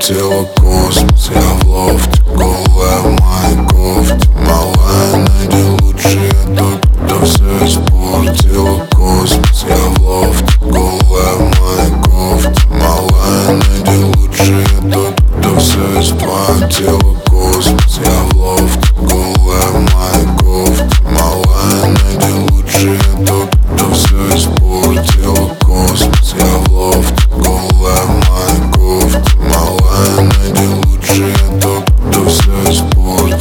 тело космос, я в лофте, голая в моей кофте. Малая, найди лучшие тот, кто все испортила. Космос, я в лофте, голая в моей кофте. Малая, найди лучшие тот, кто все испортила. Космос, я в лофте, голая в моей кофте. Малая, найди лучшие тот, кто все испортила. Космос, я в лофте, голая в моей кофте. Малая, найди лучшие тот, кто все испортил.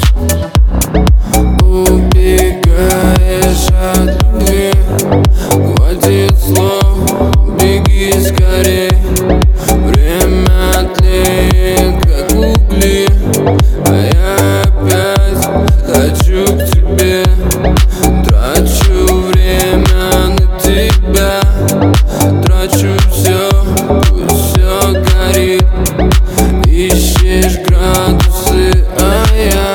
Убегаешь от любви, хватит слов, беги скорей. Время тлеет, как угли, а я опять хочу к тебе. Трачу время на тебя, трачу все, пусть все горит. Ищешь градусы, а я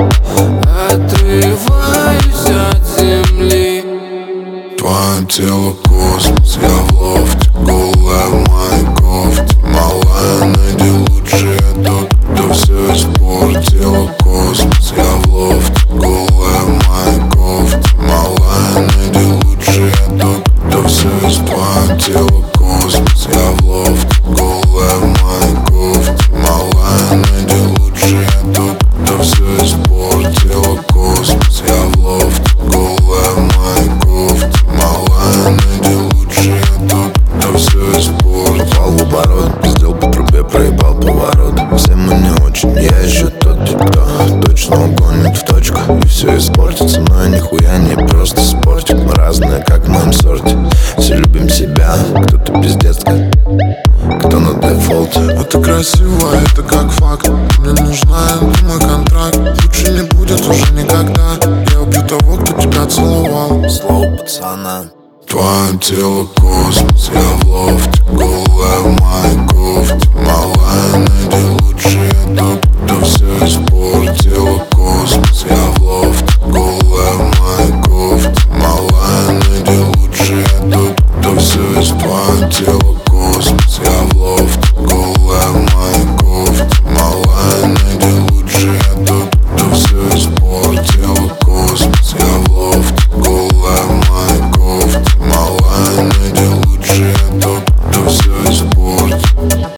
отрываюсь от земли. Твое тело космос, я в лофте, голая в моей кофте. Малая, найди лучшие тот, кто все испортила. Космос, я в лофте, голая в моей кофте. Малая, найди лучшие тот, кто все испортила. Космос, я в лофте, голая в моей кофте. Малая, найди лучшие тот, кто все испортила. Космос, я в лофте, голая в моей кофте. Малая, найди лучшие тот, кто все испортил. Попал в оборот, пиздел по трубе, проебал поворот. Все мы не очень, я ищу тот, кто точно угонит в точку и все испортится. Но нихуя не просто спортик, мы разные, как в моем сорте. Все любим себя, кто-то пиздец, кто на дефолте. А ты красивая, это как факт. Мне нужна, это мой контракт. Лучше не будет уже никогда. Я убью того, кто тебя целовал. Слово пацана. Твое тело космос, я в лофте, голая в моей кофте. Малая, найди лучшие тот,